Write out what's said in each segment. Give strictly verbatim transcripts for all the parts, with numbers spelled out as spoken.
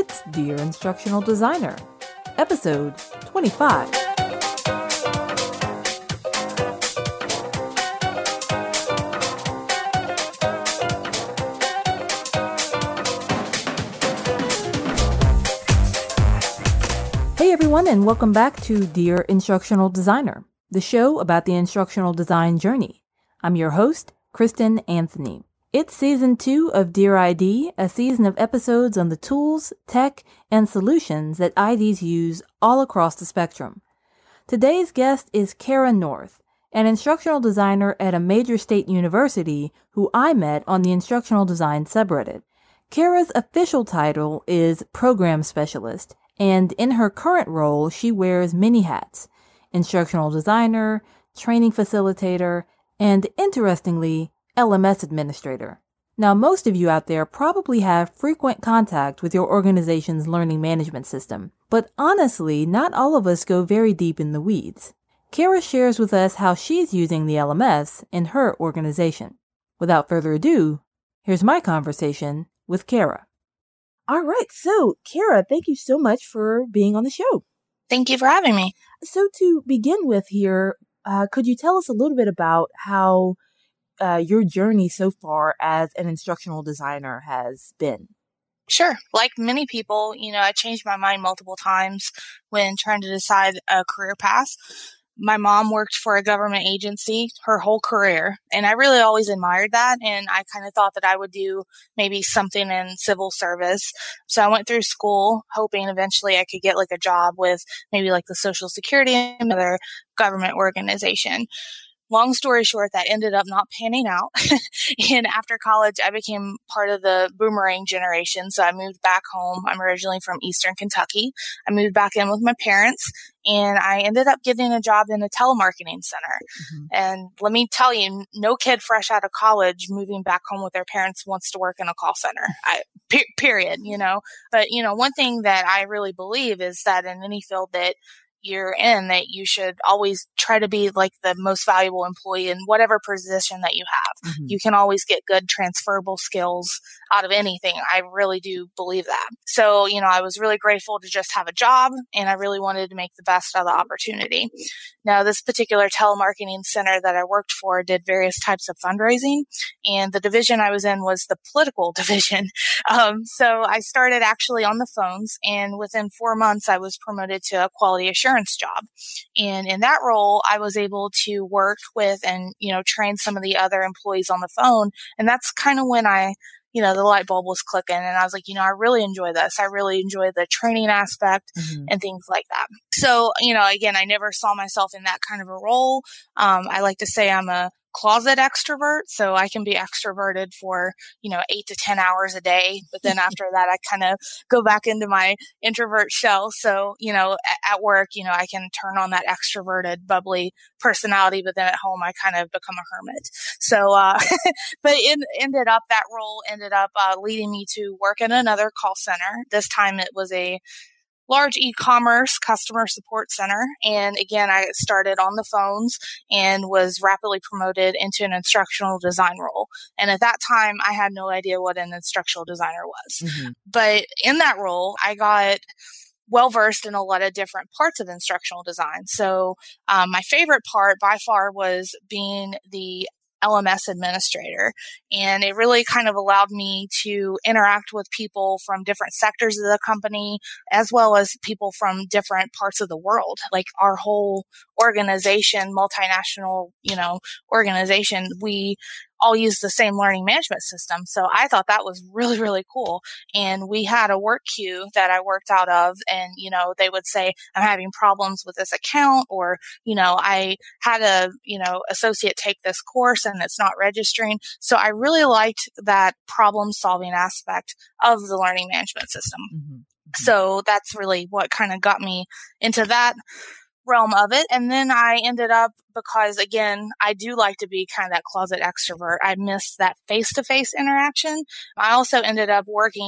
It's Dear Instructional Designer, episode twenty-five. Hey everyone, and welcome back to Dear Instructional Designer, the show about the instructional design journey. I'm your host, Kristen Anthony. It's season two of Dear I D, a season of episodes on the tools, tech, and solutions that I Ds use all across the spectrum. Today's guest is Kara North, an instructional designer at a major state university who I met on the instructional design subreddit. Kara's official title is Program Specialist, and in her current role, she wears many hats: instructional designer, training facilitator, and interestingly, L M S administrator. Now, most of you out there probably have frequent contact with your organization's learning management system, but honestly, not all of us go very deep in the weeds. Kara shares with us how she's using the L M S in her organization. Without further ado, here's my conversation with Kara. All right, so Kara, thank you so much for being on the show. Thank you for having me. So to begin with here, uh, could you tell us a little bit about how Uh, your journey so far as an instructional designer has been? Sure. Like many people, you know, I changed my mind multiple times when trying to decide a career path. My mom worked for a government agency her whole career, and I really always admired that, and I kind of thought that I would do maybe something in civil service. So I went through school hoping eventually I could get like a job with maybe like the Social Security and another government organization. Long story short, that ended up not panning out. And after college, I became part of the boomerang generation. So I moved back home. I'm originally from Eastern Kentucky. I moved back in with my parents, and I ended up getting a job in a telemarketing center. Mm-hmm. And let me tell you, no kid fresh out of college moving back home with their parents wants to work in a call center. I, pe- period, you know. But, you know, one thing that I really believe is that in any field that you're in, that you should always try to be like the most valuable employee in whatever position that you have. Mm-hmm. You can always get good transferable skills out of anything. I really do believe that. So, you know, I was really grateful to just have a job, and I really wanted to make the best of the opportunity. Now, this particular telemarketing center that I worked for did various types of fundraising, and the division I was in was the political division. Um, so I started actually on the phones, and within four months, I was promoted to a quality assurance job. And in that role, I was able to work with and, you know, train some of the other employees on the phone. And that's kind of when I, you know, the light bulb was clicking, and I was like, you know, I really enjoy this. I really enjoy the training aspect mm-hmm. and things like that. So, you know, again, I never saw myself in that kind of a role. Um, I like to say I'm a closet extrovert, so I can be extroverted for, you know, eight to ten hours a day. But then after that, I kind of go back into my introvert shell. So, you know, at, at work, you know, I can turn on that extroverted, bubbly personality, but then at home, I kind of become a hermit. So, uh, but it ended up, that role ended up uh, leading me to work in another call center. This time it was a large e-commerce customer support center. And again, I started on the phones and was rapidly promoted into an instructional design role. And at that time, I had no idea what an instructional designer was. Mm-hmm. But in that role, I got well-versed in a lot of different parts of instructional design. So um, my favorite part by far was being the L M S administrator. And it really kind of allowed me to interact with people from different sectors of the company, as well as people from different parts of the world. Like our whole organization, multinational, you know, organization, we all use the same learning management system. So I thought that was really, really cool. And we had a work queue that I worked out of, and, you know, they would say, I'm having problems with this account, or, you know, I had a, you know, associate take this course and it's not registering. So I really liked that problem solving aspect of the learning management system. Mm-hmm. Mm-hmm. So that's really what kind of got me into that realm of it. And then I ended up, because again, I do like to be kind of that closet extrovert. I missed that face-to-face interaction. I also ended up working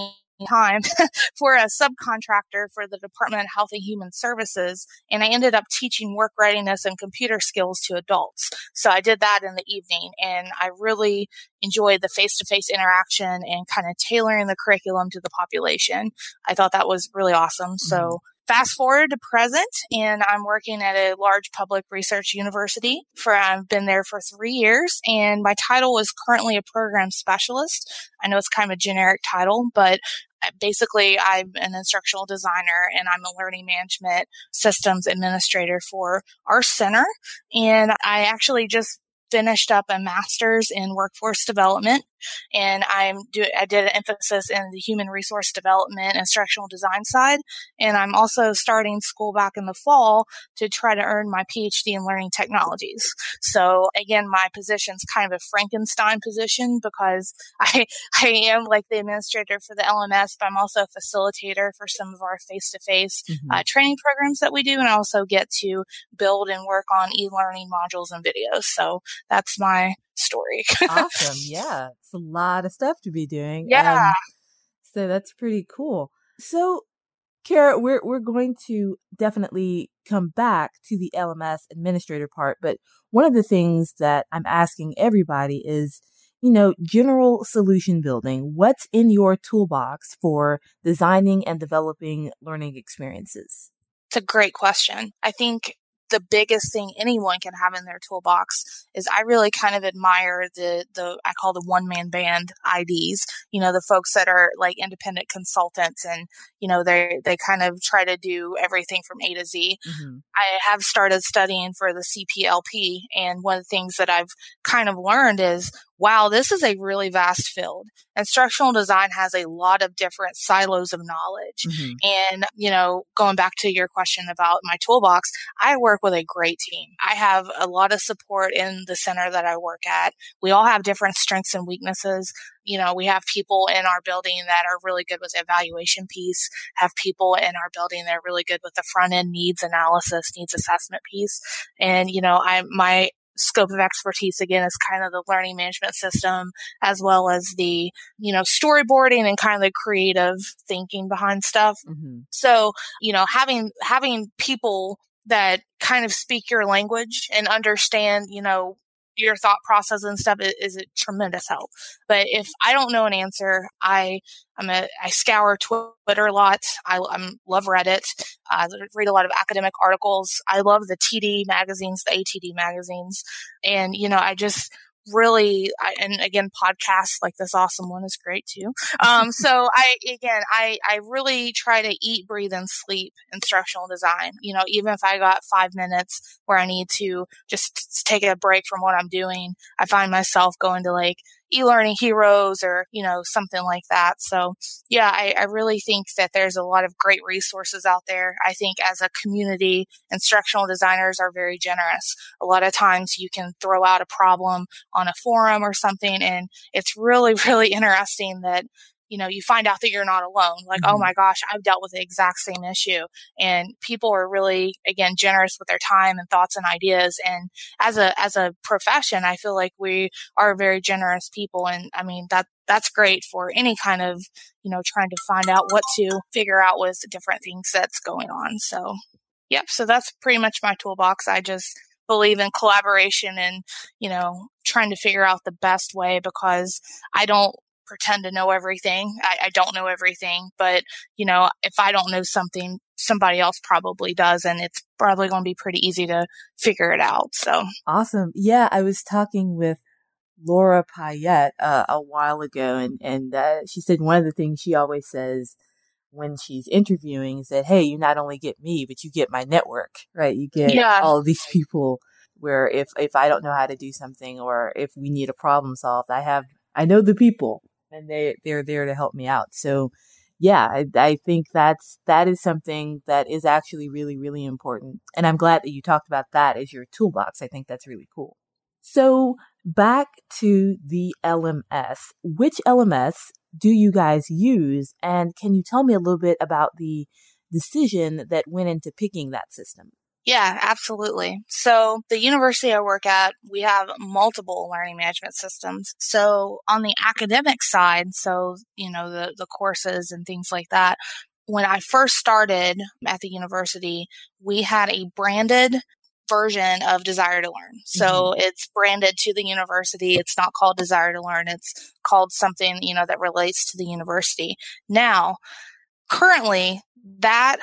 time for a subcontractor for the Department of Health and Human Services. And I ended up teaching work readiness and computer skills to adults. So I did that in the evening, and I really enjoyed the face-to-face interaction and kind of tailoring the curriculum to the population. I thought that was really awesome. So mm-hmm. Fast forward to present, and I'm working at a large public research university. For I've been there for three years, and my title is currently a program specialist. I know it's kind of a generic title, but basically I'm an instructional designer, and I'm a learning management systems administrator for our center. And I actually just finished up a master's in workforce development, and I'm do I did an emphasis in the human resource development instructional design side. And I'm also starting school back in the fall to try to earn my P H D in learning technologies. So again, my position's kind of a Frankenstein position because I I am like the administrator for the L M S, but I'm also a facilitator for some of our face-to-face mm-hmm. uh, training programs that we do, and I also get to build and work on e-learning modules and videos. So that's my story. Awesome. Yeah. It's a lot of stuff to be doing. Yeah. Um, so that's pretty cool. So, Kara, we're, we're going to definitely come back to the L M S administrator part. But one of the things that I'm asking everybody is, you know, general solution building. What's in your toolbox for designing and developing learning experiences? It's a great question. I think the biggest thing anyone can have in their toolbox is I really kind of admire the, the, I call the one man band I Ds, you know, the folks that are like independent consultants, and, you know, they, they kind of try to do everything from A to Z. Mm-hmm. I have started studying for the C P L P. And one of the things that I've kind of learned is, wow, this is a really vast field. Instructional design has a lot of different silos of knowledge. Mm-hmm. And, you know, going back to your question about my toolbox, I work with a great team. I have a lot of support in the center that I work at. We all have different strengths and weaknesses. You know, we have people in our building that are really good with the evaluation piece, have people in our building that are really good with the front end needs analysis, needs assessment piece. And, you know, I, my, scope of expertise again is kind of the learning management system, as well as the, you know, storyboarding and kind of the creative thinking behind stuff. Mm-hmm. So, you know, having, having people that kind of speak your language and understand, you know, your thought process and stuff is, is a tremendous help. But if I don't know an answer, I I'm a I scour Twitter a lot. I I'm, love Reddit. I read a lot of academic articles. I love the T D magazines, the A T D magazines, and you know I just really I, and again podcasts like this awesome one is great too. Um, so I again I I really try to eat, breathe, and sleep instructional design. You know, even if I got five minutes where I need to just take a break from what I'm doing, I find myself going to like e-learning heroes or, you know, something like that. So yeah, I, I really think that there's a lot of great resources out there. I think as a community, instructional designers are very generous. A lot of times you can throw out a problem on a forum or something, and it's really, really interesting that, you know, you find out that you're not alone. Like, mm-hmm. oh my gosh, I've dealt with the exact same issue. And people are really, again, generous with their time and thoughts and ideas. And as a, as a profession, I feel like we are very generous people. And I mean, that, that's great for any kind of, you know, trying to find out what to figure out with different things that's going on. So, yep. So that's pretty much my toolbox. I just believe in collaboration and, you know, trying to figure out the best way, because I don't pretend to know everything. I, I don't know everything, but you know, if I don't know something, somebody else probably does, and it's probably going to be pretty easy to figure it out. So awesome. Yeah. I was talking with Laura Payette uh, a while ago, and, and uh, she said one of the things she always says when she's interviewing is that, hey, you not only get me, but you get my network, right? You get yeah. all of these people where if, if I don't know how to do something, or if we need a problem solved, I have, I know the people, and they, they're there to help me out. So yeah, I, I think that's, that is something that is actually really, really important. And I'm glad that you talked about that as your toolbox. I think that's really cool. So back to the L M S, which L M S do you guys use? And can you tell me a little bit about the decision that went into picking that system? Yeah, absolutely. So the university I work at, we have multiple learning management systems. So on the academic side, so, you know, the, the courses and things like that, when I first started at the university, we had a branded version of Desire to Learn. So mm-hmm. it's branded to the university. It's not called Desire to Learn. It's called something, you know, that relates to the university. Now, currently, that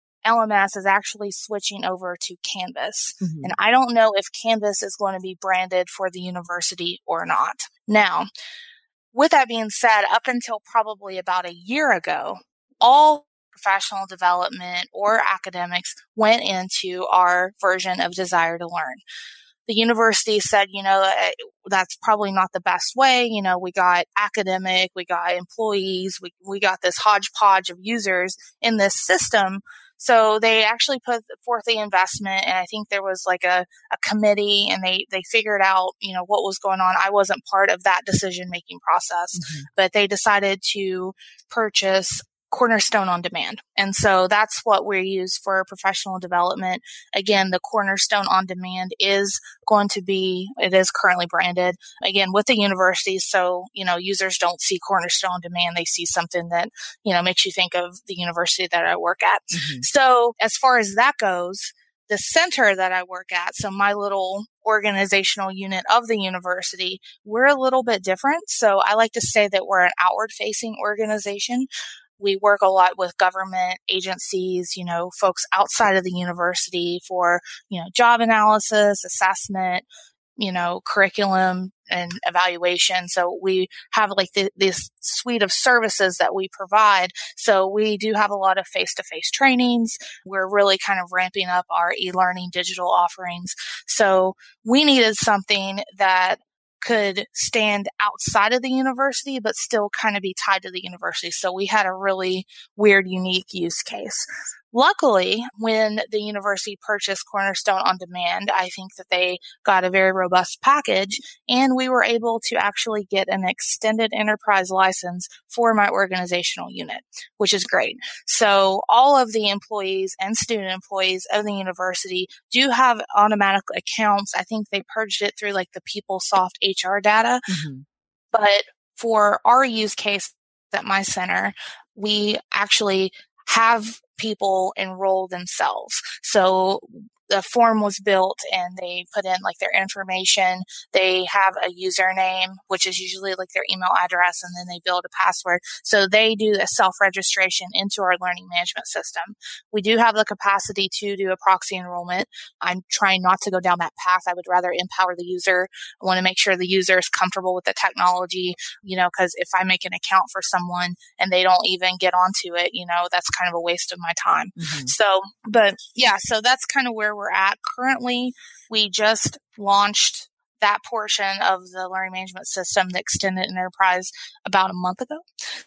L M S is actually switching over to Canvas. Mm-hmm. And I don't know if Canvas is going to be branded for the university or not. Now, with that being said, up until probably about a year ago, all professional development or academics went into our version of Desire to Learn. The university said, you know, that's probably not the best way. You know, we got academic, we got employees, we, we got this hodgepodge of users in this system. So they actually put forth the investment, and I think there was like a, a committee, and they, they figured out, you know, what was going on. I wasn't part of that decision-making process, mm-hmm. but they decided to purchase Cornerstone On Demand. And so that's what we use for professional development. Again, the Cornerstone On Demand is going to be, it is currently branded, again, with the universities. So, you know, users don't see Cornerstone On Demand. They see something that, you know, makes you think of the university that I work at. Mm-hmm. So as far as that goes, the center that I work at, so my little organizational unit of the university, we're a little bit different. So I like to say that we're an outward-facing organization. We work a lot with government agencies, you know, folks outside of the university for, you know, job analysis, assessment, you know, curriculum and evaluation. So we have like the, this suite of services that we provide. So we do have a lot of face-to-face trainings. We're really kind of ramping up our e-learning digital offerings. So we needed something that could stand outside of the university, but still kind of be tied to the university. So we had a really weird, unique use case. Luckily, when the university purchased Cornerstone On Demand, I think that they got a very robust package, and we were able to actually get an extended enterprise license for my organizational unit, which is great. So all of the employees and student employees of the university do have automatic accounts. I think they purged it through like the PeopleSoft H R data. Mm-hmm. But for our use case at my center, we actually have people enroll themselves. So the form was built and they put in like their information. They have a username, which is usually like their email address, and then they build a password. So they do a self-registration into our learning management system. We do have the capacity to do a proxy enrollment. I'm trying not to go down that path. I would rather empower the user. I want to make sure the user is comfortable with the technology, you know, because if I make an account for someone and they don't even get onto it, you know, that's kind of a waste of my time. Mm-hmm. So, but yeah, so that's kind of where we're at. Currently, we just launched that portion of the learning management system, the extended enterprise, about a month ago.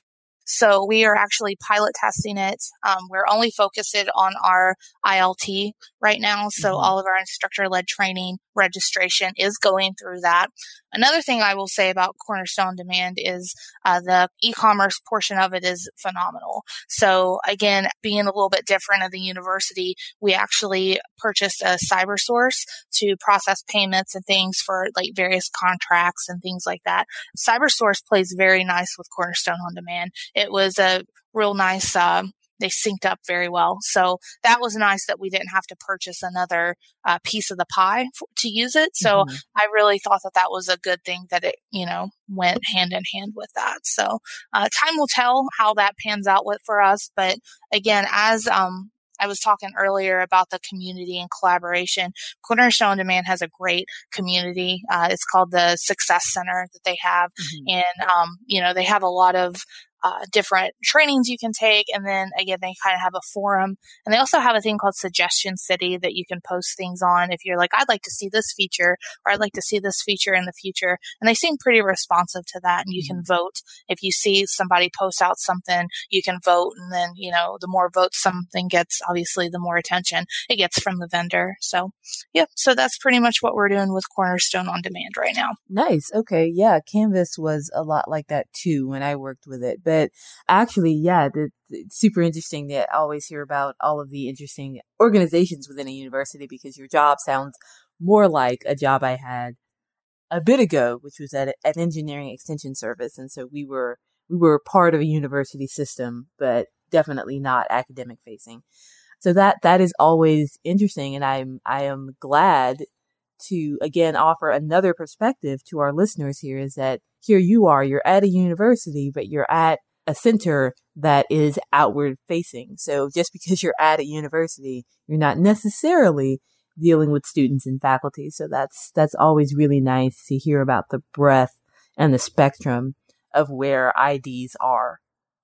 So we are actually pilot testing it. Um, we're only focused on our I L T right now. So mm-hmm. all of our instructor-led training registration is going through that. Another thing I will say about Cornerstone On Demand is uh, the e-commerce portion of it is phenomenal. So again, being a little bit different at the university, we actually purchased a CyberSource to process payments and things for like various contracts and things like that. CyberSource plays very nice with Cornerstone On Demand. It was a real nice, uh, they synced up very well. So that was nice that we didn't have to purchase another uh, piece of the pie f- to use it. So mm-hmm. I really thought that that was a good thing that it, you know, went hand in hand with that. So uh, time will tell how that pans out with for us. But again, as um, I was talking earlier about the community and collaboration, Cornerstone On Demand has a great community. Uh, it's called the Success Center that they have. Mm-hmm. And, um, you know, they have a lot of Uh, different trainings you can take. And then again, they kind of have a forum, and they also have a thing called Suggestion City that you can post things on. If you're like, I'd like to see this feature, or I'd like to see this feature in the future. And they seem pretty responsive to that. And you can vote. If you see somebody post out something, you can vote. And then, you know, the more votes something gets, obviously the more attention it gets from the vendor. So yeah, so that's pretty much what we're doing with Cornerstone On Demand right now. Nice. Okay. Yeah. Canvas was a lot like that too when I worked with it. But But actually, yeah, the, it's super interesting to always hear about all of the interesting organizations within a university, because your job sounds more like a job I had a bit ago, which was at an engineering extension service. And so we were, we were part of a university system, but definitely not academic facing. So that, that is always interesting. And I'm, I am glad to again offer another perspective to our listeners here, is that here you are, you're at a university, but you're at a center that is outward facing. So just because you're at a university, you're not necessarily dealing with students and faculty. So that's, that's always really nice to hear about the breadth and the spectrum of where I Ds are.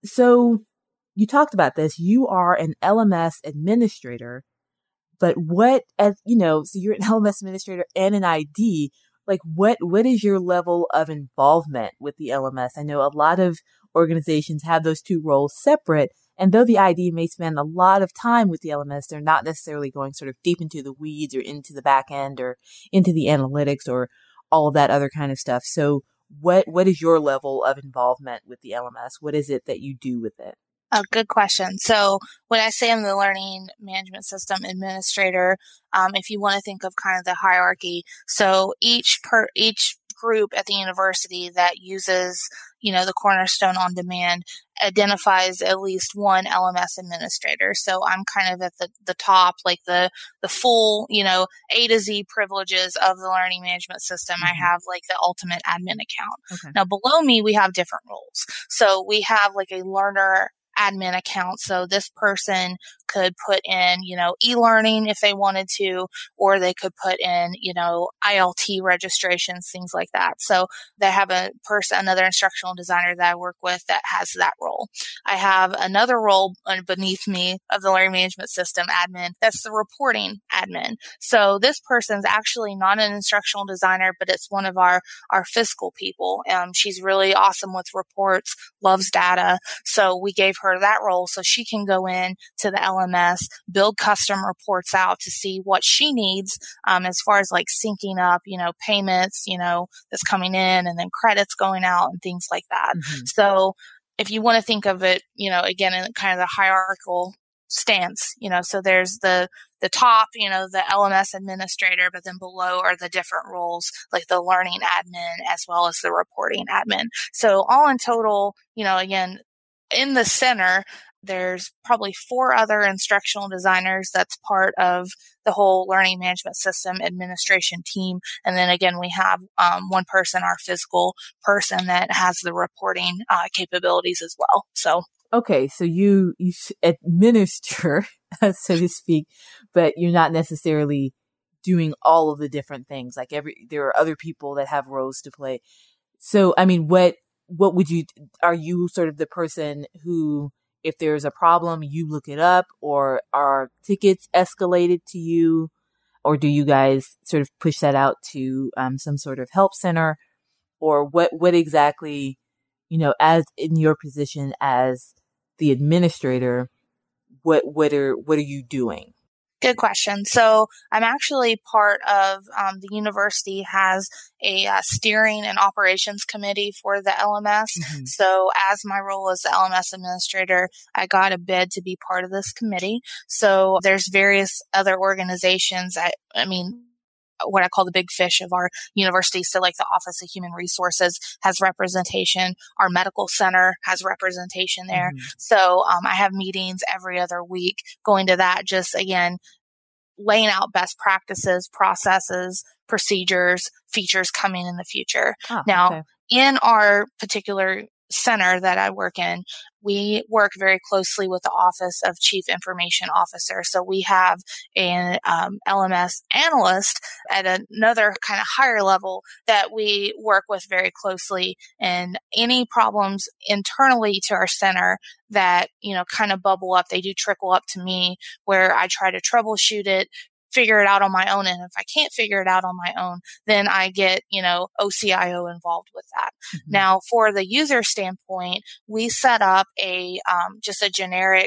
So you talked about this. You are an L M S administrator, but what, as you know, so you're an L M S administrator and an I D, like what, what is your level of involvement with the L M S? I know a lot of organizations have those two roles separate. And though the I D may spend a lot of time with the L M S, they're not necessarily going sort of deep into the weeds or into the back end or into the analytics or all of that other kind of stuff. So what, what is your level of involvement with the L M S? What is it that you do with it? Oh, good question. So when I say I'm the learning management system administrator, um, if you want to think of kind of the hierarchy, so each per each group at the university that uses, you know, the Cornerstone on Demand identifies at least one L M S administrator. So I'm kind of at the, the top, like the, the full, you know, A to Z privileges of the learning management system. Mm-hmm. I have like the ultimate admin account. Okay. Now below me, we have different roles. So we have like a learner admin account. So this person could put in, you know, e-learning if they wanted to, or they could put in, you know, I L T registrations, things like that. So they have a person, another instructional designer that I work with that has that role. I have another role beneath me of the learning management system admin. That's the reporting admin. So this person's actually not an instructional designer, but it's one of our, our fiscal people. Um, she's really awesome with reports, loves data. So we gave her that role so she can go in to the L M S, build custom reports out to see what she needs um, as far as like syncing up, you know, payments, you know, that's coming in and then credits going out and things like that. Mm-hmm. So if you want to think of it, you know, again, in kind of the hierarchical stance, you know, so there's the the top, you know, the L M S administrator, but then below are the different roles like the learning admin as well as the reporting admin. So all in total, you know, again, in the center, there's probably four other instructional designers that's part of the whole learning management system administration team. And then again, we have um, one person, our physical person, that has the reporting uh, capabilities as well. So, okay, so you you administer, so to speak, but you're not necessarily doing all of the different things. Like every, there are other people that have roles to play. So, I mean, what what would you? Are you sort of the person who, if there's a problem, you look it up, or are tickets escalated to you, or do you guys sort of push that out to um, some sort of help center, or what? What exactly, you know, as in your position as the administrator, what what are what are you doing? Good question. So I'm actually part of um, the university has a uh, steering and operations committee for the L M S. Mm-hmm. So as my role as the L M S administrator, I got a bid to be part of this committee. So there's various other organizations. I, I mean, what I call the big fish of our university. So like the Office of Human Resources has representation. Our medical center has representation there. Mm-hmm. So um, I have meetings every other week going to that, just again, laying out best practices, processes, procedures, features coming in the future. Oh, now, okay. In our particular center that I work in, we work very closely with the Office of Chief Information Officer. So we have an um, L M S analyst at another kind of higher level that we work with very closely. And any problems internally to our center that, you know, kind of bubble up, they do trickle up to me where I try to troubleshoot it, figure it out on my own. And if I can't figure it out on my own, then I get, you know, O C I O involved with that. Mm-hmm. Now, for the user standpoint, we set up a, um, just a generic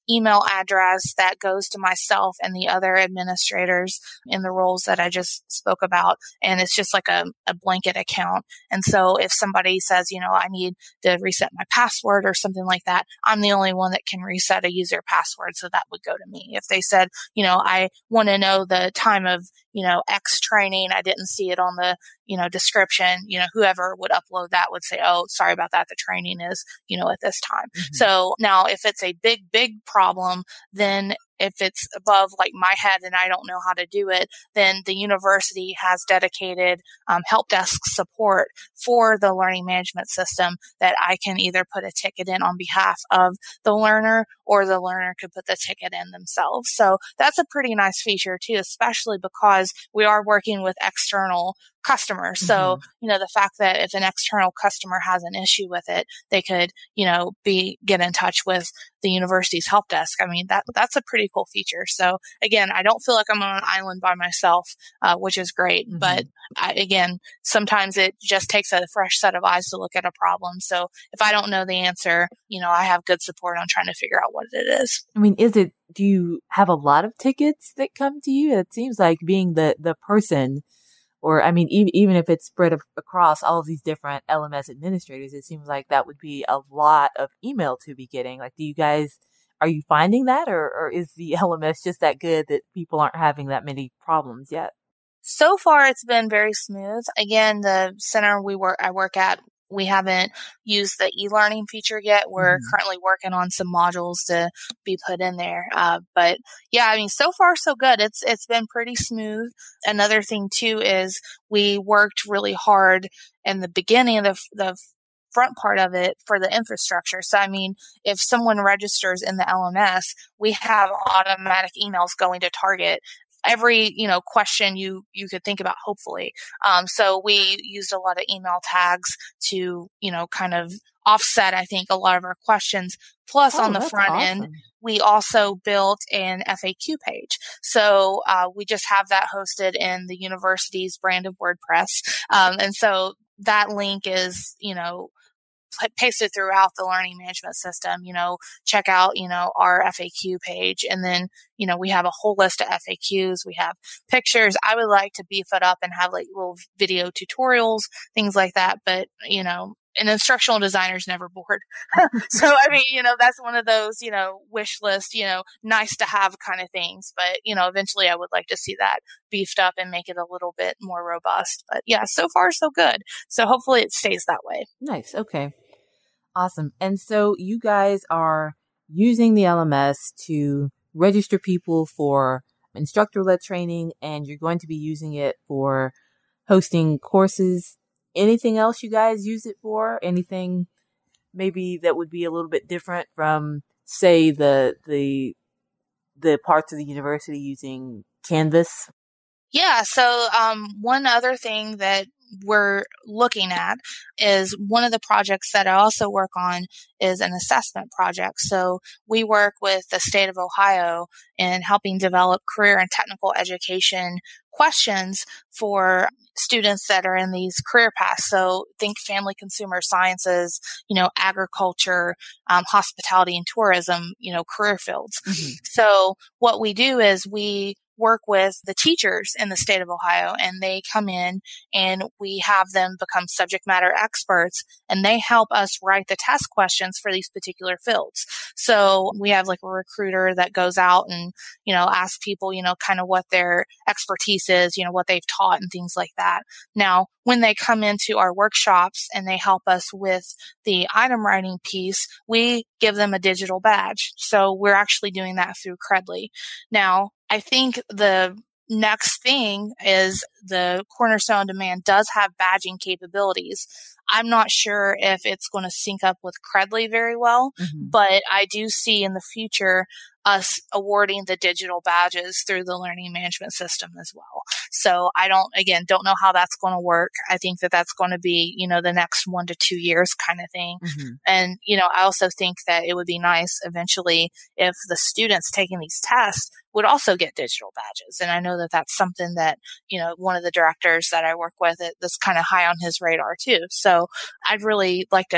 email address that goes to myself and the other administrators in the roles that I just spoke about. And it's just like a, a blanket account. And so if somebody says, you know, I need to reset my password or something like that, I'm the only one that can reset a user password. So that would go to me. If they said, you know, I want to know the time of, you know, X training, I didn't see it on the, you know, description, you know, whoever would upload that would say, oh, sorry about that. The training is, you know, at this time. Mm-hmm. So now if it's a big, big problem, then if it's above like my head and I don't know how to do it, then the university has dedicated um, help desk support for the learning management system that I can either put a ticket in on behalf of the learner, or the learner could put the ticket in themselves. So that's a pretty nice feature too, especially because we are working with external customers. Mm-hmm. So, you know, the fact that if an external customer has an issue with it, they could, you know, be, get in touch with the university's help desk. I mean, that, that's a pretty cool feature. So again, I don't feel like I'm on an island by myself, uh, which is great. Mm-hmm. But I, again, sometimes it just takes a fresh set of eyes to look at a problem. So if I don't know the answer, you know, I have good support on trying to figure out what it is. I mean, is it, do you have a lot of tickets that come to you? It seems like being the, the person, or, I mean, even, even if it's spread across all of these different L M S administrators, it seems like that would be a lot of email to be getting. Like, do you guys, are you finding that, or, or is the L M S just that good that people aren't having that many problems yet? So far, it's been very smooth. Again, the center we work, I work at, we haven't used the e-learning feature yet. We're mm-hmm. currently working on some modules to be put in there. Uh, but yeah, I mean, so far so good. It's, it's been pretty smooth. Another thing too is we worked really hard in the beginning of the, the front part of it for the infrastructure. So, I mean, if someone registers in the L M S, we have automatic emails going to Target every, you know, question you, you could think about, hopefully. Um, so we used a lot of email tags to, you know, kind of offset, I think, a lot of our questions. Plus, oh, on the front awesome. end, we also built an F A Q page. So uh, we just have that hosted in the university's brand of WordPress. Um, and so that link is, you know, pasted throughout the learning management system. You know, check out, you know, our F A Q page. And then, you know, we have a whole list of F A Qs. We have pictures. I would like to beef it up and have like little video tutorials, things like that. But, you know, an instructional designer is never bored. So, I mean, you know, that's one of those, you know, wish list, you know, nice to have kind of things. But, you know, eventually I would like to see that beefed up and make it a little bit more robust. But yeah, so far so good. So hopefully it stays that way. Nice. Okay. Awesome. And so you guys are using the L M S to register people for instructor-led training, and you're going to be using it for hosting courses. Anything else you guys use it for? Anything maybe that would be a little bit different from, say, the the the parts of the university using Canvas? Yeah. So um, one other thing that we're looking at is one of the projects that I also work on is an assessment project. So we work with the state of Ohio in helping develop career and technical education questions for students that are in these career paths. So think family consumer sciences, you know, agriculture, um, hospitality and tourism, you know, career fields. Mm-hmm. So what we do is we work with the teachers in the state of Ohio, and they come in and we have them become subject matter experts, and they help us write the test questions for these particular fields. So we have like a recruiter that goes out and, you know, asks people, you know, kind of what their expertise is, you know, what they've taught and things like that. Now, when they come into our workshops and they help us with the item writing piece, we give them a digital badge. So we're actually doing that through Credly. Now, I think the next thing is the Cornerstone On Demand does have badging capabilities. I'm not sure if it's going to sync up with Credly very well, mm-hmm. but I do see in the future us awarding the digital badges through the learning management system as well. So I don't, again, don't know how that's going to work. I think that that's going to be, you know, the next one to two years kind of thing. Mm-hmm. And, you know, I also think that it would be nice eventually if the students taking these tests would also get digital badges. And I know that that's something that, you know, one of the directors that I work with, that's kind of high on his radar too. So I'd really like to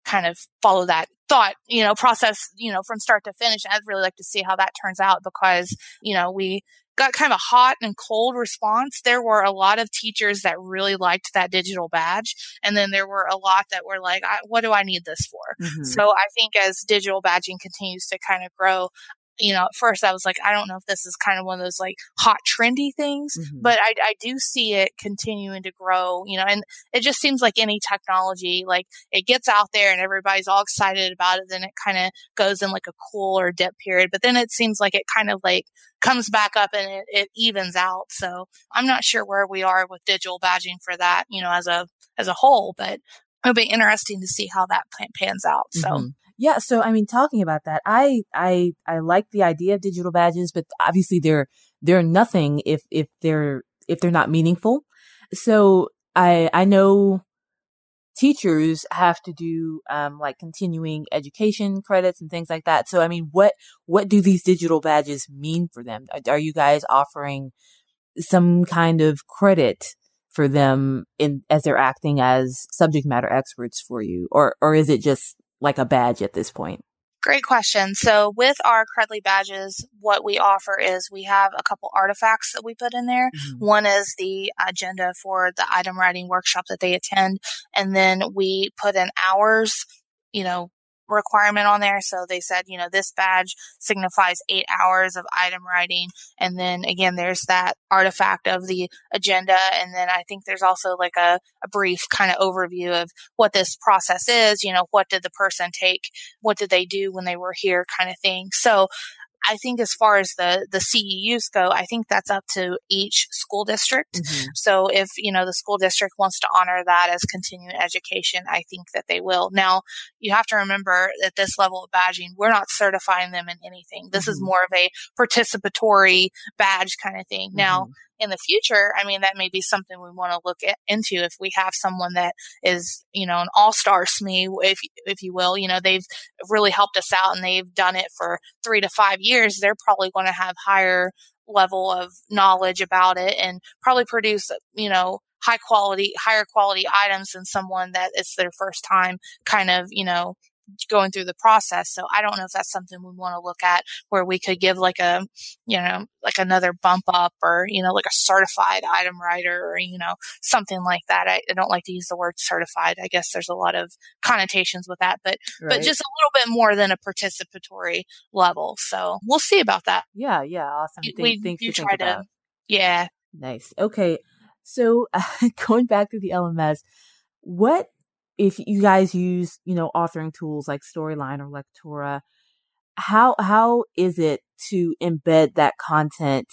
kind of follow that thought, you know, process, you know, from start to finish. I'd really like to see how that turns out because, you know, we got kind of a hot and cold response. There were a lot of teachers that really liked that digital badge. And then there were a lot that were like, I, what do I need this for? Mm-hmm. So I think as digital badging continues to kind of grow, you know, at first I was like, I don't know if this is kind of one of those like hot trendy things, mm-hmm. but I, I do see it continuing to grow, you know, and it just seems like any technology, like it gets out there and everybody's all excited about it. Then it kind of goes in like a cool or dip period, but then it seems like it kind of like comes back up and it, it evens out. So I'm not sure where we are with digital badging for that, you know, as a, as a whole, but it'll be interesting to see how that plan pans out. So. Mm-hmm. Yeah. So, I mean, talking about that, I, I, I like the idea of digital badges, but obviously they're, they're nothing if, if they're, if they're not meaningful. So I, I know teachers have to do, um, like continuing education credits and things like that. So, I mean, what, what do these digital badges mean for them? Are, are you guys offering some kind of credit for them in, as they're acting as subject matter experts for you? Or, or is it just like a badge at this point? Great question. So with our Credly badges, what we offer is we have a couple artifacts that we put in there. Mm-hmm. One is the agenda for the item writing workshop that they attend. And then we put in hours, you know, requirement on there. So they said, you know, this badge signifies eight hours of item writing. And then again, there's that artifact of the agenda. And then I think there's also like a, a brief kind of overview of what this process is, you know, what did the person take? What did they do when they were here kind of thing. So I think as far as the, the C E Us go, I think that's up to each school district. Mm-hmm. So if, you know, the school district wants to honor that as continuing education, I think that they will. Now, you have to remember at this level of badging, we're not certifying them in anything. This mm-hmm. is more of a participatory badge kind of thing. Mm-hmm. Now, in the future, I mean, that may be something we want to look at, into if we have someone that is, you know, an all-star S M E, if, if you will, you know, they've really helped us out and they've done it for three to five years. They're probably going to have higher level of knowledge about it and probably produce, you know, high quality, higher quality items than someone that it's their first time kind of, you know, going through the process. So I don't know if that's something we want to look at where we could give like a, you know, like another bump up or, you know, like a certified item writer or, you know, something like that. I, I don't like to use the word certified. I guess there's a lot of connotations with that, but, right. but just a little bit more than a participatory level. So we'll see about that. Yeah. Yeah. Awesome. We, Think, things you to try think to, about. Yeah. Nice. Okay. So uh, going back to the L M S, what, if you guys use, you know, authoring tools like Storyline or Lectora, how how is it to embed that content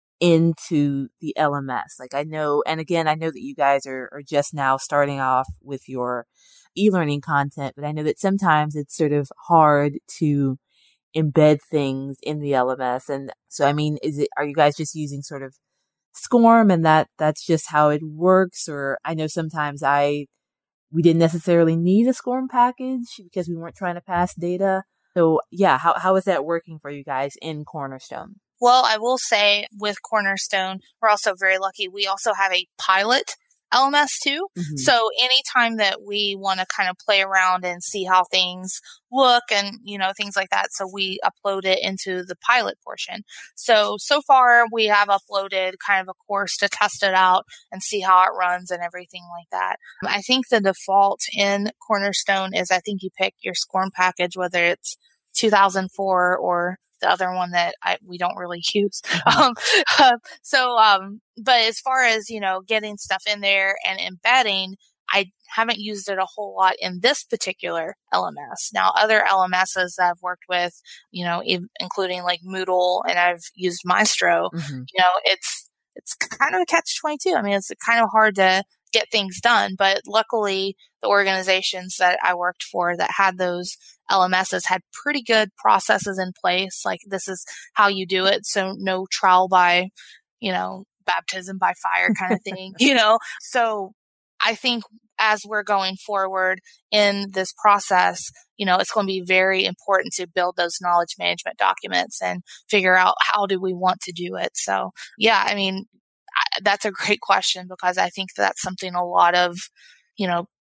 into the L M S? Like I know, and again, I know that you guys are, are just now starting off with your e-learning content, but I know that sometimes it's sort of hard to embed things in the L M S. And so, I mean, is it, are you guys just using sort of SCORM and that that's just how it works? Or I know sometimes I we didn't necessarily need a SCORM package because we weren't trying to pass data. So yeah, how how is that working for you guys in Cornerstone? Well, I will say with Cornerstone, we're also very lucky. We also have a pilot L M S too. Mm-hmm. So anytime that we want to kind of play around and see how things look and, you know, things like that. So we upload it into the pilot portion. So, so far we have uploaded kind of a course to test it out and see how it runs and everything like that. I think the default in Cornerstone is I think you pick your SCORM package, whether it's two thousand four or the other one that I, we don't really use. Mm-hmm. Um, uh, so, um, but as far as, you know, getting stuff in there and embedding, I haven't used it a whole lot in this particular L M S. Now, other L M Ss that I've worked with, you know, in, including like Moodle, and I've used Maestro, mm-hmm. you know, it's, it's kind of a catch twenty-two. I mean, it's kind of hard to get things done, but luckily the organizations that I worked for that had those L M Ss had pretty good processes in place. Like this is how you do it. So no trial by, you know, baptism by fire kind of thing, you know? So I think as we're going forward in this process, you know, it's going to be very important to build those knowledge management documents and figure out how do we want to do it. So yeah, I mean, I, that's a great question because I think that's something a lot of, you know,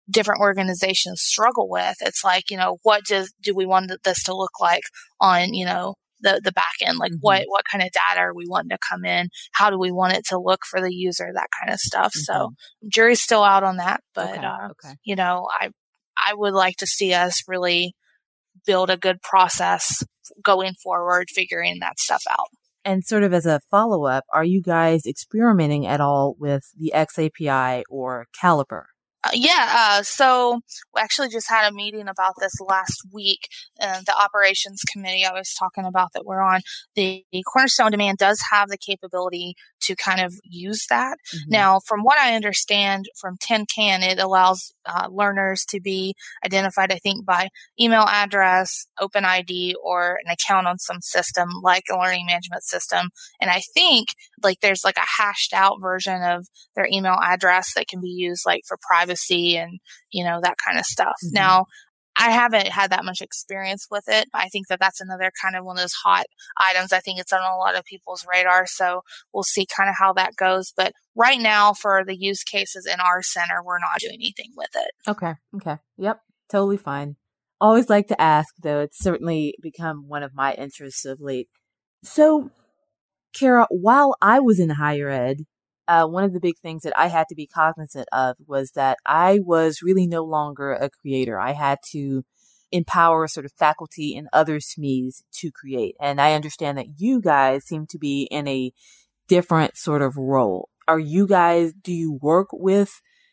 different organizations struggle with. It's like, you know, what does, do we want this to look like on, you know, the, the back end? Like mm-hmm. what, what kind of data are we wanting to come in? How do we want it to look for the user? That kind of stuff. Mm-hmm. So jury's still out on that, but, okay. uh, okay. you know, I, I would like to see us really build a good process going forward, figuring that stuff out. And sort of as a follow-up, are you guys experimenting at all with the X A P I or Caliper? Uh, yeah, uh, so we actually just had a meeting about this last week. Uh, the operations committee I was talking about that we're on, the, the Cornerstone Demand does have the capability to kind of use that. Mm-hmm. Now, from what I understand from Tin Can, it allows uh, learners to be identified, I think, by email address, Open I D, or an account on some system like a learning management system. And I think like there's like a hashed out version of their email address that can be used like for privacy and, you know, that kind of stuff. Mm-hmm. Now, I haven't had that much experience with it. I think that that's another kind of one of those hot items. I think it's on a lot of people's radar. So we'll see kind of how that goes. But right now for the use cases in our center, we're not doing anything with it. Okay. Okay. Yep. Totally fine. Always like to ask, though. It's certainly become one of my interests of late. So, Kara, while I was in higher ed, Uh, one of the big things that I had to be cognizant of was that I was really no longer a creator. I had to empower sort of faculty and other S M Es to create. And I understand that you guys seem to be in a different sort of role. Are you guys, do you work with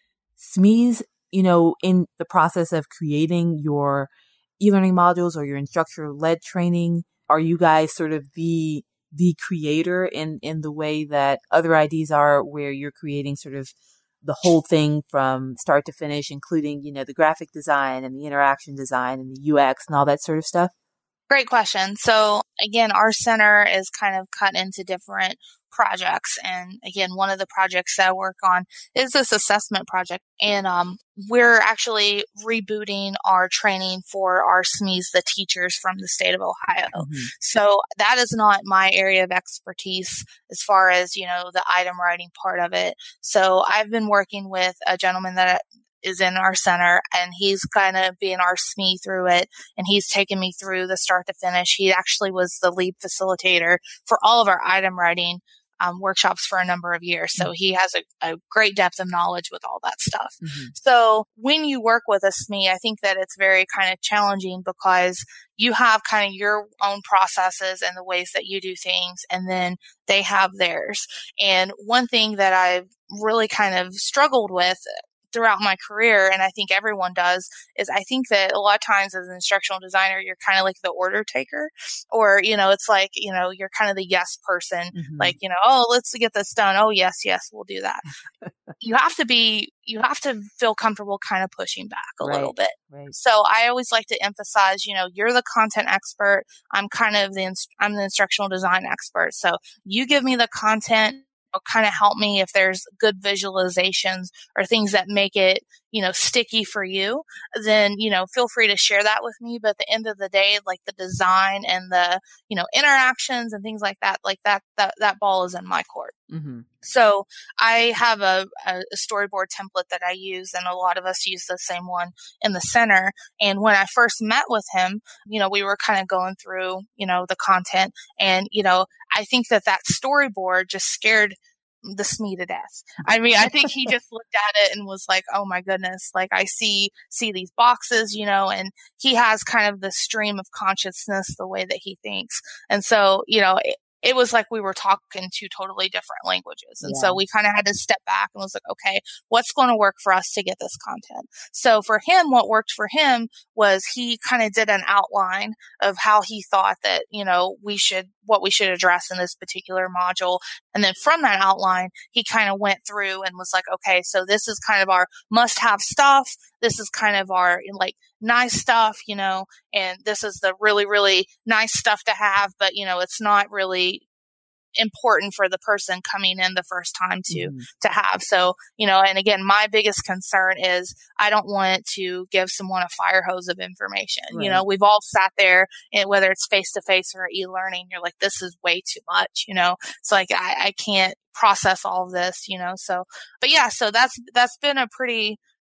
S M Es, you know, in the process of creating your e-learning modules or your instructor-led training? Are you guys sort of the the creator in, in the way that other I Ds are, where you're creating sort of the whole thing from start to finish, including, you know, the graphic design and the interaction design and the U X and all that sort of stuff? Great question. So again, our center is kind of cut into different projects. And again, one of the projects that I work on is this assessment project. And um, we're actually rebooting our training for our S M Es, the teachers from the state of Ohio. Mm-hmm. So that is not my area of expertise as far as, you know, the item writing part of it. So I've been working with a gentleman that is in our center, and he's kind of being our S M E through it. And he's taken me through the start to finish. He actually was the lead facilitator for all of our item writing um, workshops for a number of years. So he has a, a great depth of knowledge with all that stuff. Mm-hmm. So when you work with a S M E, I think that it's very kind of challenging because you have kind of your own processes and the ways that you do things, and then they have theirs. And one thing that I've really kind of struggled with throughout my career, and I think everyone does, is I think that a lot of times as an instructional designer, you're kind of like the order taker, or, you know, it's like, you know, you're kind of the yes person, mm-hmm. like, you know, oh, let's get this done. Oh, yes, yes, we'll do that. You have to be, you have to feel comfortable kind of pushing back a right, little bit. Right. So I always like to emphasize, you know, you're the content expert. I'm kind of the, inst- I'm the instructional design expert. So you give me the content, kind of help me if there's good visualizations or things that make it, you know, sticky for you, then, you know, feel free to share that with me. But at the end of the day, like the design and the, you know, interactions and things like that, like that, that, that ball is in my court. Mm-hmm. So I have a, a storyboard template that I use, and a lot of us use the same one in the center. And when I first met with him, you know, we were kind of going through, you know, the content, and, you know, I think that that storyboard just scared the S M E to death. I mean, I think he just looked at it and was like, oh my goodness, like I see, see these boxes, you know, and he has kind of the stream of consciousness, the way that he thinks. And so, you know, it, it was like we were talking two totally different languages. And yeah. so we kind of had to step back and was like, okay, what's going to work for us to get this content? So for him, what worked for him was he kind of did an outline of how he thought that, you know, we should, what we should address in this particular module. And then from that outline, he kind of went through and was like, okay, so this is kind of our must have stuff. This is kind of our like nice stuff, you know, and this is the really, really nice stuff to have, but, you know, it's not really important for the person coming in the first time to, mm. to have. So, you know, and again, my biggest concern is I don't want to give someone a fire hose of information. Right. You know, we've all sat there, and whether it's face to face or e-learning, you're like, this is way too much, you know, it's like, I, I can't process all of this, you know, so, but yeah, so that's, that's been a pretty,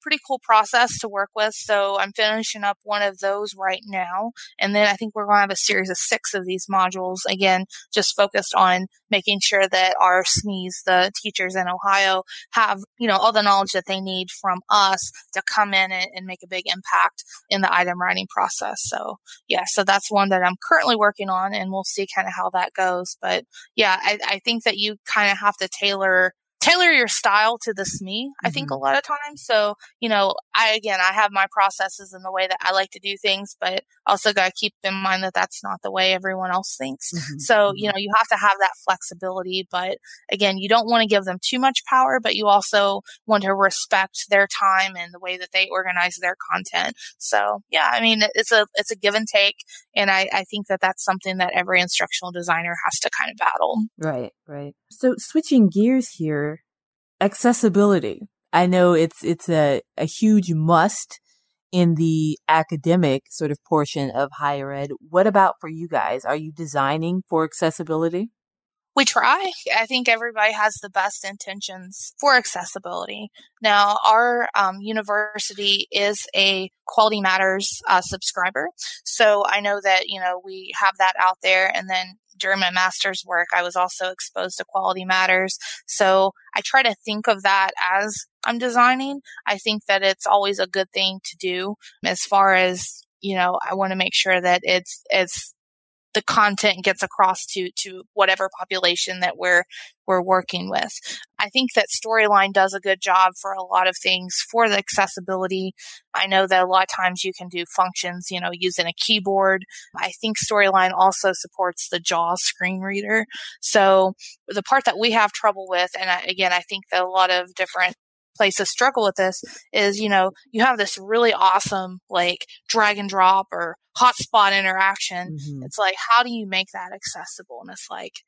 pretty cool process to work with. So I'm finishing up one of those right now. And then I think we're going to have a series of six of these modules, again, just focused on making sure that our S M Es, the teachers in Ohio, have, you know, all the knowledge that they need from us to come in and, and make a big impact in the item writing process. So yeah, so that's one that I'm currently working on, and we'll see kind of how that goes. But yeah, I, I think that you kind of have to tailor tailor your style to the S M E, I think, mm-hmm. a lot of times. So, you know, I, again, I have my processes and the way that I like to do things, but also got to keep in mind that that's not the way everyone else thinks. Mm-hmm. So, mm-hmm. you know, you have to have that flexibility, but again, you don't want to give them too much power, but you also want to respect their time and the way that they organize their content. So yeah, I mean, it's a, it's a give and take. And I, I think that that's something that every instructional designer has to kind of battle. Right, right. So switching gears here, accessibility. I know it's it's a, a huge must in the academic sort of portion of higher ed. What about for you guys? Are you designing for accessibility? We try. I think everybody has the best intentions for accessibility. Now, our um, university is a Quality Matters uh, subscriber. So I know that, you know, we have that out there. And then during my master's work, I was also exposed to Quality Matters. So I try to think of that as I'm designing. I think that it's always a good thing to do as far as, you know, I want to make sure that it's, it's, the content gets across to, to whatever population that we're, we're working with. I think that Storyline does a good job for a lot of things for the accessibility. I know that a lot of times you can do functions, you know, using a keyboard. I think Storyline also supports the JAWS screen reader. So the part that we have trouble with, and I, again, I think that a lot of different places struggle with this, is, you know, you have this really awesome like drag and drop or hotspot interaction. Mm-hmm. It's like, how do you make that accessible? And it's like,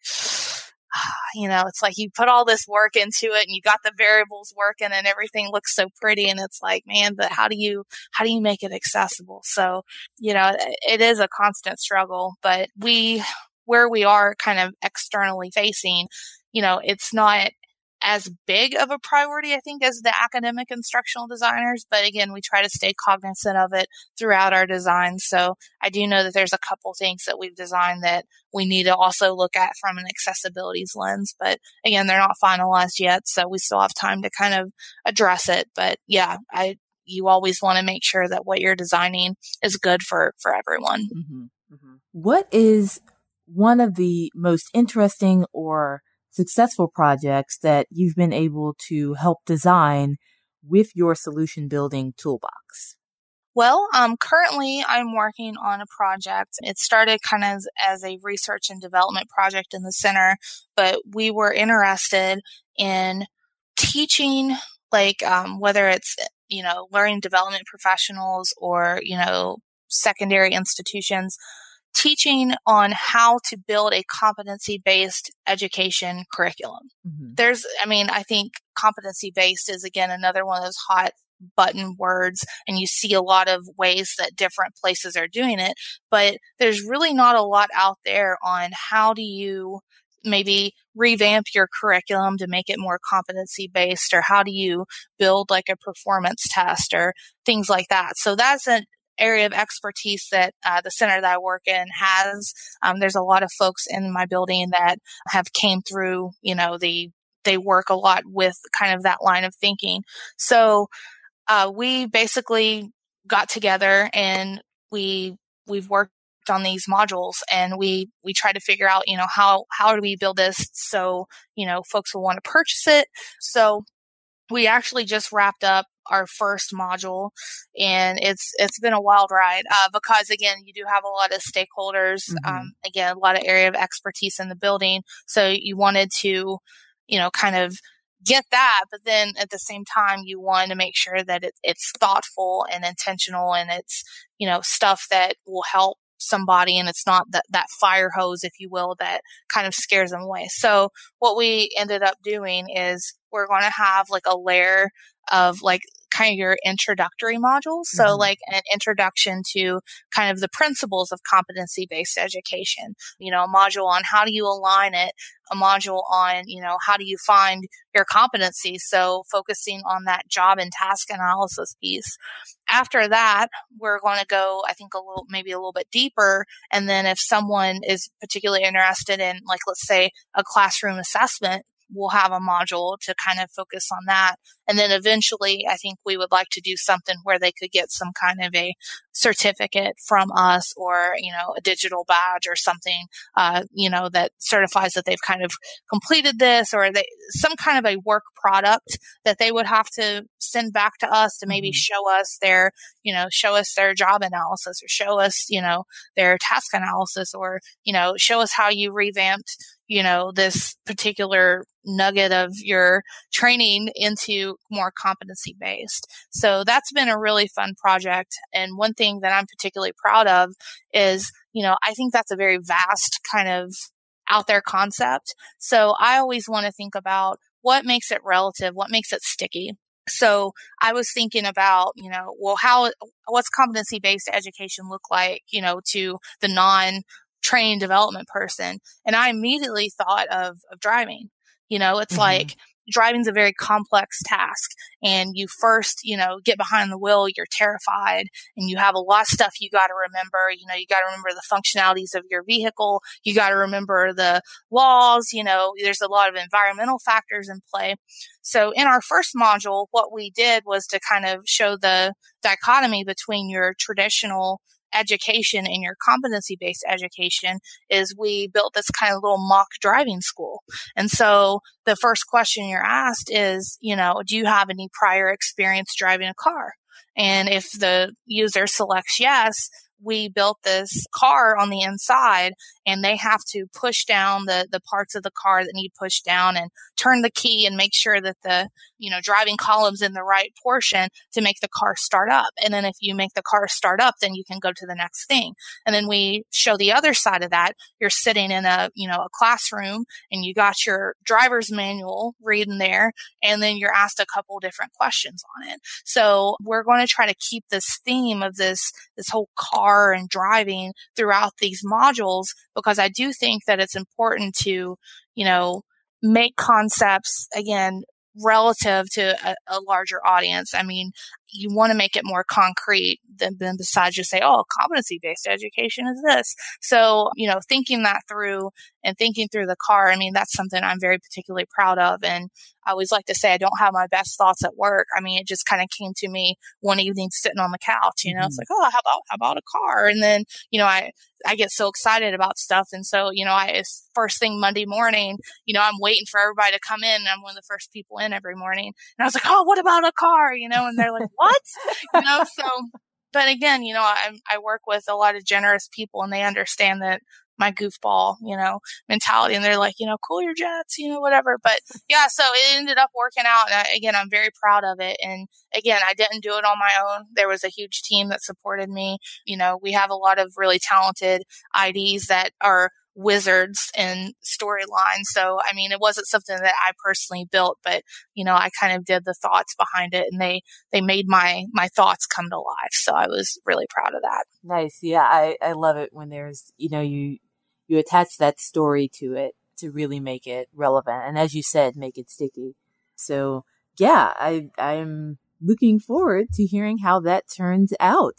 you know, it's like you put all this work into it and you got the variables working and everything looks so pretty. And it's like, man, but how do you, how do you make it accessible? So, you know, it is a constant struggle, but we, where we are kind of externally facing, you know, it's not as big of a priority, I think, as the academic instructional designers. But again, we try to stay cognizant of it throughout our design. So I do know that there's a couple things that we've designed that we need to also look at from an accessibilities lens. But again, they're not finalized yet, so we still have time to kind of address it. But yeah, I you always want to make sure that what you're designing is good for, for everyone. Mm-hmm. Mm-hmm. What is one of the most interesting or successful projects that you've been able to help design with your solution building toolbox? Well, um, currently I'm working on a project. It started kind of as, as a research and development project in the center, but we were interested in teaching, like, um, whether it's, you know, learning development professionals or, you know, secondary institutions, teaching on how to build a competency-based education curriculum. Mm-hmm. There's, I mean, I think competency-based is, again, another one of those hot button words, and you see a lot of ways that different places are doing it, but there's really not a lot out there on how do you maybe revamp your curriculum to make it more competency-based, or how do you build like a performance test or things like that. So that's an area of expertise that uh, the center that I work in has. Um, there's a lot of folks in my building that have came through, you know, the, they work a lot with kind of that line of thinking. So uh, we basically got together and we, we've worked on these modules, and we, we try to figure out, you know, how, how do we build this so, you know, folks will want to purchase it. So we actually just wrapped up our first module, and it's it's been a wild ride uh, because, again, you do have a lot of stakeholders, mm-hmm. um, again, a lot of area of expertise in the building. So you wanted to, you know, kind of get that, but then at the same time, you want to make sure that it, it's thoughtful and intentional, and it's, you know, stuff that will help somebody, and it's not that, that fire hose, if you will, that kind of scares them away. So what we ended up doing is we're going to have like a layer of like kind of your introductory modules. So mm-hmm. like an introduction to kind of the principles of competency-based education, you know, a module on how do you align it, a module on, you know, how do you find your competency? So focusing on that job and task analysis piece. After that, we're going to go, I think, a little, maybe a little bit deeper. And then if someone is particularly interested in, like, let's say a classroom assessment, we'll have a module to kind of focus on that. And then eventually, I think we would like to do something where they could get some kind of a certificate from us, or, you know, a digital badge or something, uh, you know, that certifies that they've kind of completed this, or they, some kind of a work product that they would have to send back to us to maybe mm-hmm. show us their, you know, show us their job analysis, or show us, you know, their task analysis, or, you know, show us how you revamped, you know, this particular nugget of your training into more competency based. So that's been a really fun project. And one thing that I'm particularly proud of is, you know, I think that's a very vast kind of out there concept. So I always want to think about what makes it relative, what makes it sticky. So I was thinking about, you know, well, how, what's competency based education look like, you know, to the non trained development person. And I immediately thought of, of driving. You know, it's mm-hmm. like driving's a very complex task, and you first, you know, get behind the wheel, you're terrified, and you have a lot of stuff you got to remember. You know, you got to remember the functionalities of your vehicle. You got to remember the laws. You know, there's a lot of environmental factors in play. So in our first module, what we did was to kind of show the dichotomy between your traditional education and your competency-based education. Is we built this kind of little mock driving school. And so the first question you're asked is, you know, do you have any prior experience driving a car? And if the user selects yes, we built this car on the inside, and they have to push down the, the parts of the car that need pushed down, and turn the key and make sure that the, you know, driving column's in the right portion to make the car start up. And then if you make the car start up, then you can go to the next thing. And then we show the other side of that. You're sitting in a, you know, a classroom, and you got your driver's manual reading there, and then you're asked a couple different questions on it. So we're going to try to keep this theme of this, this whole car and driving throughout these modules, because I do think that it's important to, you know, make concepts, again, relative to a, a larger audience. I mean, you want to make it more concrete than, than besides just say, oh, competency-based education is this. So, you know, thinking that through and thinking through the car, I mean, that's something I'm very particularly proud of. And I always like to say I don't have my best thoughts at work. I mean, it just kind of came to me one evening sitting on the couch, you know, mm-hmm. It's like, oh, how about, how about a car? And then, you know, I, I get so excited about stuff. And so, you know, I, it's first thing Monday morning, you know, I'm waiting for everybody to come in, and I'm one of the first people in every morning. And I was like, oh, what about a car? You know, and they're like, what? You know, so, but again, you know, I, I work with a lot of generous people, and they understand that my goofball, you know, mentality, and they're like, you know, cool your jets, you know, whatever. But yeah, so it ended up working out. And I, again, I'm very proud of it. And again, I didn't do it on my own. There was a huge team that supported me. You know, we have a lot of really talented I Ds that are wizards in storyline. So, I mean, it wasn't something that I personally built, but, you know, I kind of did the thoughts behind it, and they, they made my, my thoughts come to life. So I was really proud of that. Nice. Yeah. I, I love it when there's, you know, you, you attach that story to it to really make it relevant. And as you said, make it sticky. So yeah, I, I'm looking forward to hearing how that turns out.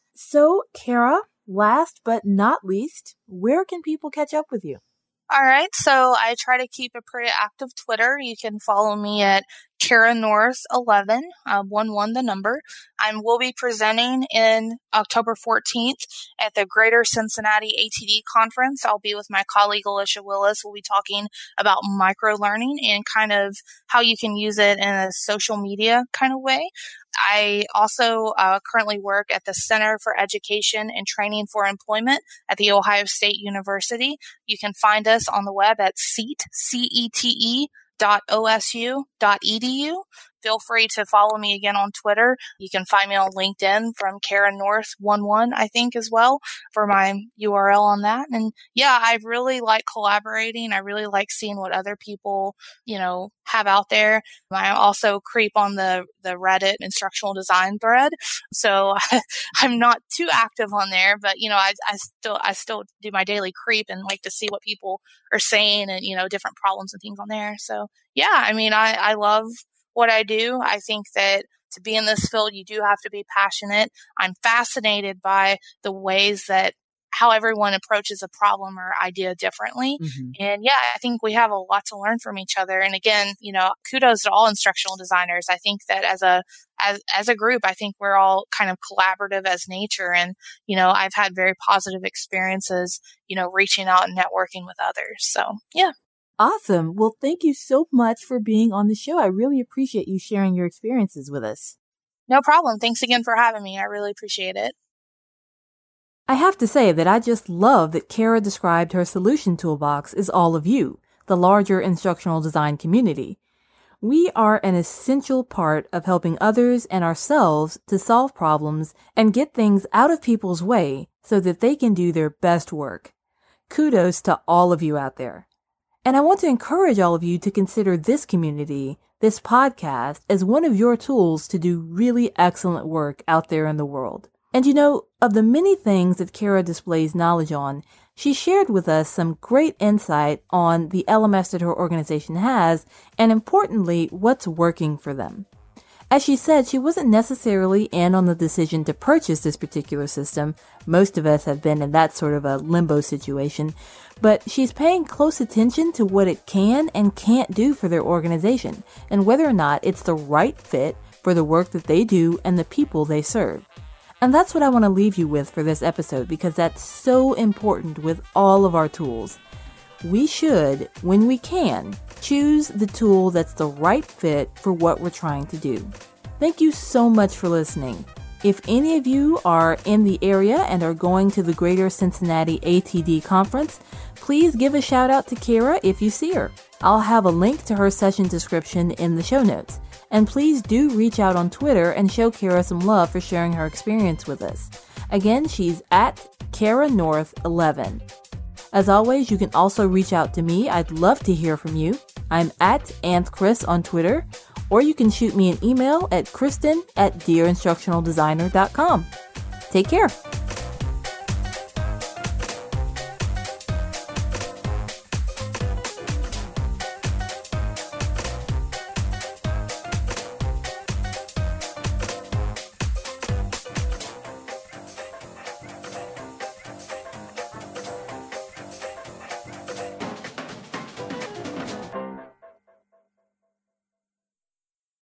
So Kara, last but not least, where can people catch up with you? All right. So I try to keep a pretty active Twitter. You can follow me at Kara North eleven, uh, one one the number. I will be presenting in October fourteenth at the Greater Cincinnati A T D Conference. I'll be with my colleague Alicia Willis. We'll be talking about microlearning and kind of how you can use it in a social media kind of way. I also uh, currently work at the Center for Education and Training for Employment at The Ohio State University. You can find us on the web at C E T, C E T E dot O S U dot E D U. feel free to follow me again on Twitter. You can find me on LinkedIn from Kara North eleven, I think, as well, for my U R L on that. And yeah, I really like collaborating. I really like seeing what other people, you know, have out there. I also creep on the, the Reddit instructional design thread. So I'm not too active on there, but, you know, I, I still, I still do my daily creep and like to see what people are saying and, you know, different problems and things on there. So yeah, I mean, I, I love what I do. I think that to be in this field, you do have to be passionate. I'm fascinated by the ways that how everyone approaches a problem or idea differently. Mm-hmm. And yeah, I think we have a lot to learn from each other. And again, you know, kudos to all instructional designers. I think that as a, as, as a group, I think we're all kind of collaborative as nature. And, you know, I've had very positive experiences, you know, reaching out and networking with others. So yeah. Awesome. Well, thank you so much for being on the show. I really appreciate you sharing your experiences with us. No problem. Thanks again for having me. I really appreciate it. I have to say that I just love that Kara described her solution toolbox as all of you, the larger instructional design community. We are an essential part of helping others and ourselves to solve problems and get things out of people's way so that they can do their best work. Kudos to all of you out there. And I want to encourage all of you to consider this community, this podcast, as one of your tools to do really excellent work out there in the world. And you know, of the many things that Kara displays knowledge on, she shared with us some great insight on the L M S that her organization has, and importantly, what's working for them. As she said, she wasn't necessarily in on the decision to purchase this particular system. Most of us have been in that sort of a limbo situation, but she's paying close attention to what it can and can't do for their organization, and whether or not it's the right fit for the work that they do and the people they serve. And that's what I want to leave you with for this episode, because that's so important with all of our tools. We should, when we can, choose the tool that's the right fit for what we're trying to do. Thank you so much for listening. If any of you are in the area and are going to the Greater Cincinnati A T D conference, please give a shout out to Kara if you see her. I'll have a link to her session description in the show notes. And please do reach out on Twitter and show Kara some love for sharing her experience with us. Again, she's at Kara North eleven. As always, you can also reach out to me. I'd love to hear from you. I'm at AnthChris on Twitter, or you can shoot me an email at Kristen at dear instructional designer dot com. Take care.